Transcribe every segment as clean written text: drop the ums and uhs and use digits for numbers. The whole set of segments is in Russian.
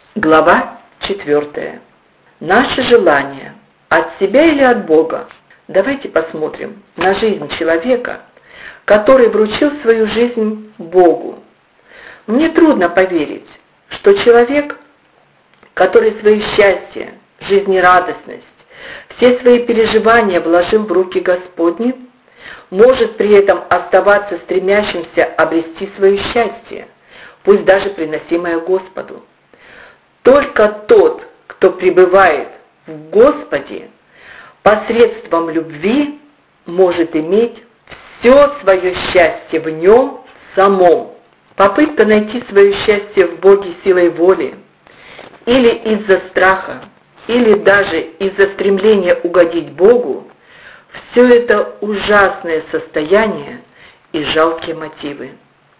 Глава 4. Наши желания от себя или от Бога? Давайте посмотрим на жизнь человека, который вручил свою жизнь Богу. Мне трудно поверить, что человек, который свое счастье, жизнерадостность, все свои переживания вложил в руки Господни, может при этом оставаться стремящимся обрести свое счастье, пусть даже приносимое Господу. Только тот, кто пребывает в Господе, посредством любви может иметь все свое счастье в Нем самом. Попытка найти свое счастье в Боге силой воли, или из-за страха, или даже из-за стремления угодить Богу, все это ужасное состояние и жалкие мотивы.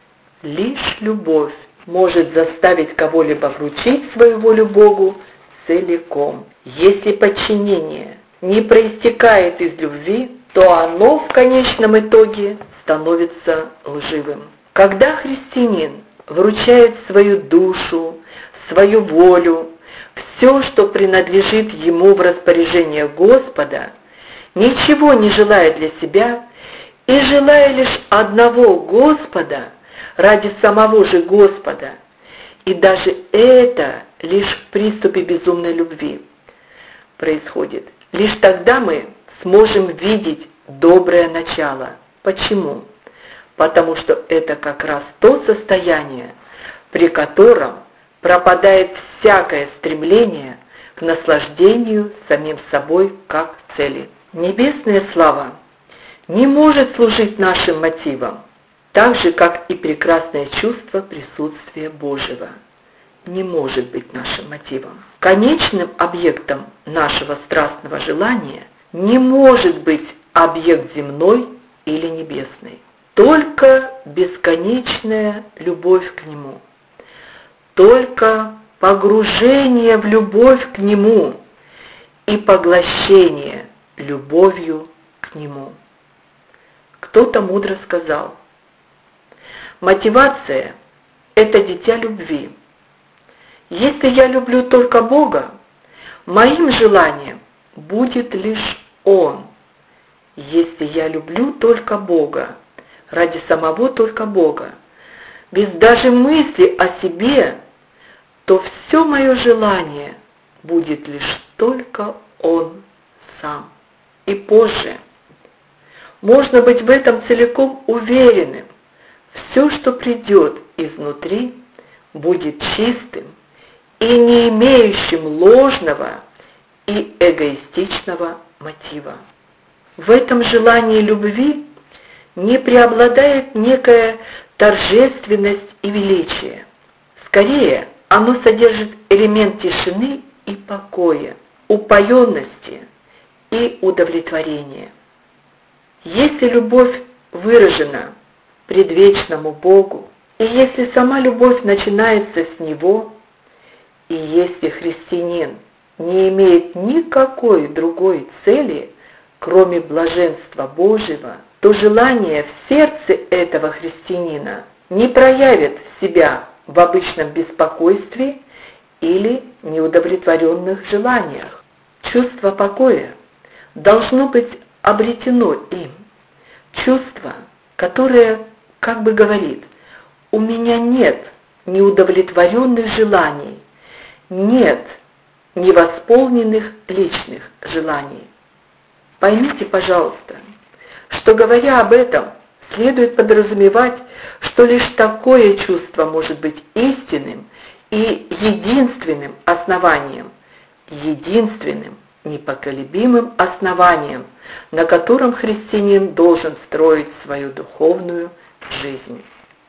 Лишь любовь может заставить кого-либо вручить свою волю Богу целиком. Если подчинение не проистекает из любви, то оно в конечном итоге становится лживым. Когда христианин вручает свою душу, свою волю, все, что принадлежит ему в распоряжение Господа, ничего не желая для себя и желая лишь одного Господа, ради самого же Господа, и даже это лишь в приступе безумной любви происходит. Лишь тогда мы сможем видеть доброе начало. Почему? Потому что это как раз то состояние, при котором пропадает всякое стремление к наслаждению самим собой как цели. Небесная слава не может служить нашим мотивам, так же, как и прекрасное чувство присутствия Божьего не может быть нашим мотивом. Конечным объектом нашего страстного желания не может быть объект земной или небесный. Только бесконечная любовь к Нему, только погружение в любовь к Нему и поглощение любовью к Нему. Кто-то мудро сказал: мотивация – это дитя любви. Если я люблю только Бога, моим желанием будет лишь Он. Если я люблю только Бога, ради самого только Бога, без даже мысли о себе, то все мое желание будет лишь только Он сам. И позже можно быть в этом целиком уверенным. Все, что придет изнутри, будет чистым и не имеющим ложного и эгоистичного мотива. В этом желании любви не преобладает некая торжественность и величие. Скорее, оно содержит элемент тишины и покоя, упоенности и удовлетворения. Если любовь выражена предвечному Богу, и если сама любовь начинается с Него, и если христианин не имеет никакой другой цели, кроме блаженства Божьего, то желание в сердце этого христианина не проявит себя в обычном беспокойстве или неудовлетворенных желаниях. Чувство покоя должно быть обретено им. Чувство, которое как бы говорит: у меня нет неудовлетворенных желаний, нет невосполненных личных желаний. Поймите, пожалуйста, что, говоря об этом, следует подразумевать, что лишь такое чувство может быть истинным и единственным основанием, единственным непоколебимым основанием, на котором христианин должен строить свою духовную жизнь.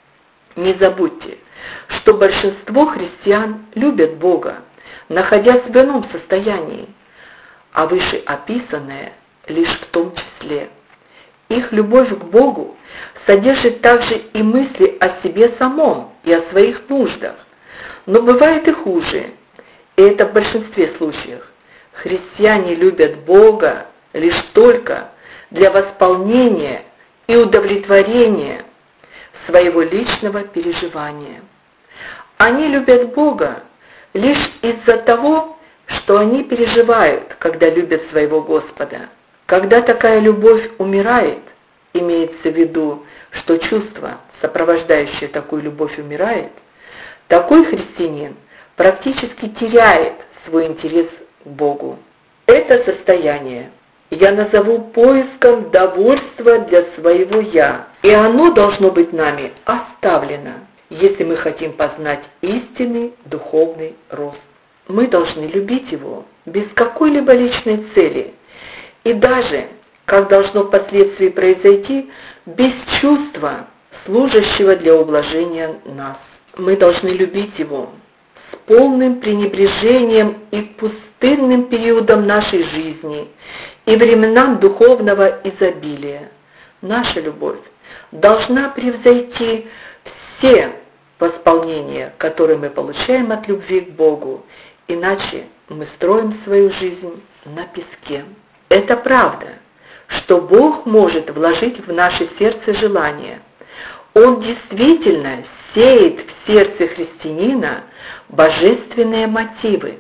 Не забудьте, что большинство христиан любят Бога, находясь в ином состоянии, а вышеописанное лишь в том числе. Их любовь к Богу содержит также и мысли о себе самом и о своих нуждах. Но бывает и хуже, и это в большинстве случаев. Христиане любят Бога лишь только для восполнения и удовлетворения своего личного переживания. Они любят Бога лишь из-за того, что они переживают, когда любят своего Господа. Когда такая любовь умирает, имеется в виду, что чувство, сопровождающее такую любовь, умирает, такой христианин практически теряет свой интерес к Богу. Это состояние я назову поиском довольства для своего «я», и оно должно быть нами оставлено, если мы хотим познать истинный духовный рост. Мы должны любить его без какой-либо личной цели, и даже, как должно впоследствии произойти, без чувства, служащего для ублажения нас. Мы должны любить его с полным пренебрежением и к пустынным периодам нашей жизни и временам духовного изобилия. Наша любовь должна превзойти все восполнения, которые мы получаем от любви к Богу, иначе мы строим свою жизнь на песке. Это правда, что Бог может вложить в наше сердце желание. Он действительно сеет в сердце христианина божественные мотивы.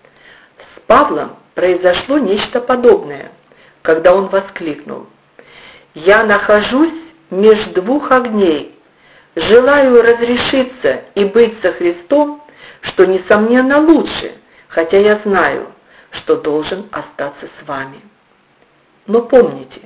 С Павлом произошло нечто подобное, когда он воскликнул: «Я нахожусь между двух огней, желаю разрешиться и быть со Христом, что, несомненно, лучше, хотя я знаю, что должен остаться с вами». Но помните,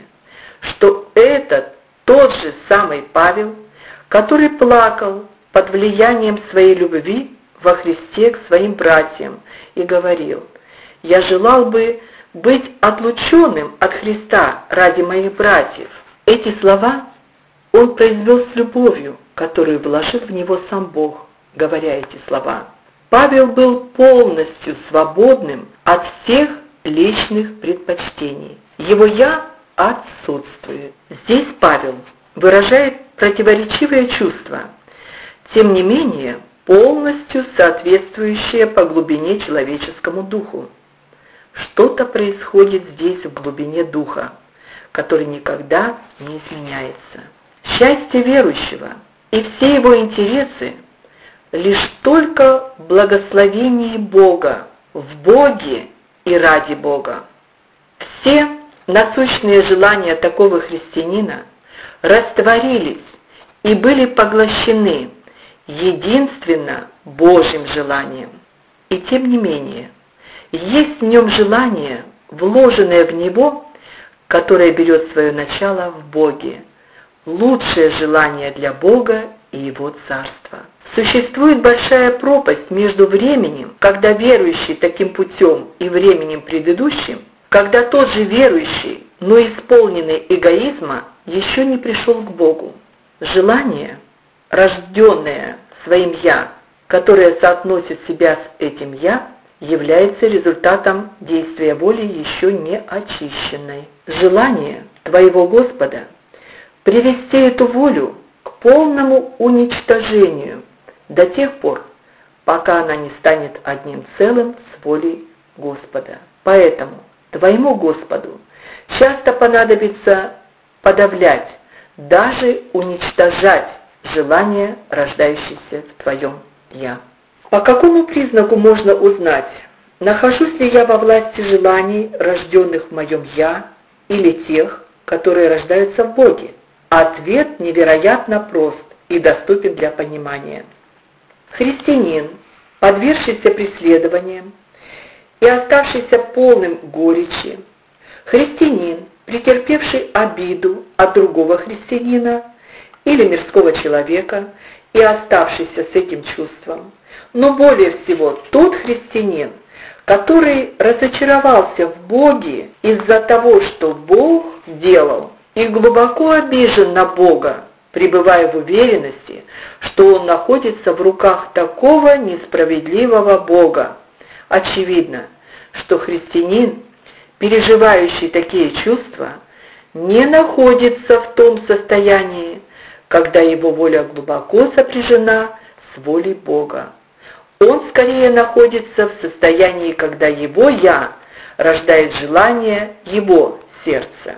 что это тот же самый Павел, который плакал под влиянием своей любви во Христе к своим братьям и говорил: «Я желал бы быть отлученным от Христа ради моих братьев». Эти слова он произвел с любовью, которую вложил в него сам Бог, говоря эти слова. Павел был полностью свободным от всех личных предпочтений. Его «я» отсутствует. Здесь Павел выражает противоречивые чувства, тем не менее полностью соответствующие по глубине человеческому духу. Что-то происходит здесь в глубине духа, который никогда не изменяется. Счастье верующего и все его интересы лишь только в благословении Бога, в Боге и ради Бога. Все насущные желания такого христианина растворились и были поглощены единственно Божьим желанием. И тем не менее, есть в нем желание, вложенное в него, которое берет свое начало в Боге, лучшее желание для Бога и Его Царства. Существует большая пропасть между временем, когда верующий таким путем, и временем предыдущим, когда тот же верующий, но исполненный эгоизма, еще не пришел к Богу. Желание, рожденное своим «я», которое соотносит себя с этим «я», является результатом действия воли еще не очищенной. Желание твоего Господа привести эту волю к полному уничтожению до тех пор, пока она не станет одним целым с волей Господа. Поэтому твоему Господу часто понадобится подавлять, даже уничтожать желание, рождающееся в твоем «я». По какому признаку можно узнать, нахожусь ли я во власти желаний, рожденных в моем «я», или тех, которые рождаются в Боге? Ответ невероятно прост и доступен для понимания. Христианин, подвергшийся преследованиям и оставшийся полным горечи, христианин, претерпевший обиду от другого христианина или мирского человека и оставшийся с этим чувством, но более всего тот христианин, который разочаровался в Боге из-за того, что Бог делал, и глубоко обижен на Бога, пребывая в уверенности, что он находится в руках такого несправедливого Бога. Очевидно, что христианин, переживающий такие чувства, не находится в том состоянии, когда его воля глубоко сопряжена с волей Бога. Он скорее находится в состоянии, когда его «я» рождает желание его сердца.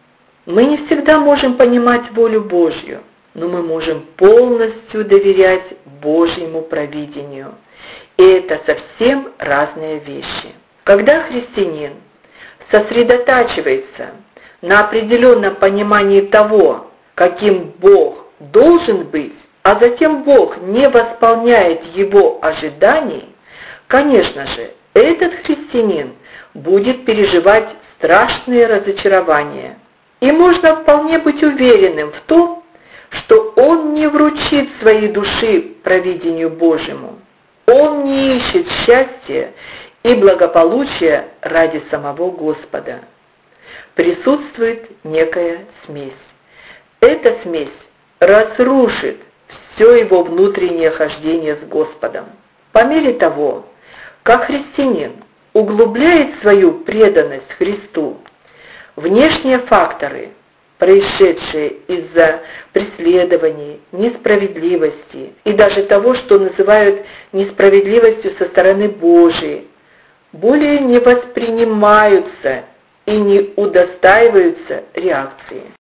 Мы не всегда можем понимать волю Божью, но мы можем полностью доверять Божьему провидению И это совсем разные вещи. Когда христианин сосредотачивается на определенном понимании того, каким Бог должен быть, а затем Бог не восполняет его ожиданий, конечно же, этот христианин будет переживать страшные разочарования. И можно вполне быть уверенным в том, что он не вручит своей души провидению Божьему. Он не ищет счастья и благополучия ради самого Господа. Присутствует некая смесь. Эта смесь разрушит все его внутреннее хождение с Господом. По мере того, как христианин углубляет свою преданность Христу, внешние факторы, происшедшие из-за преследований, несправедливости и даже того, что называют несправедливостью со стороны Божией, более не воспринимаются и не удостаиваются реакции.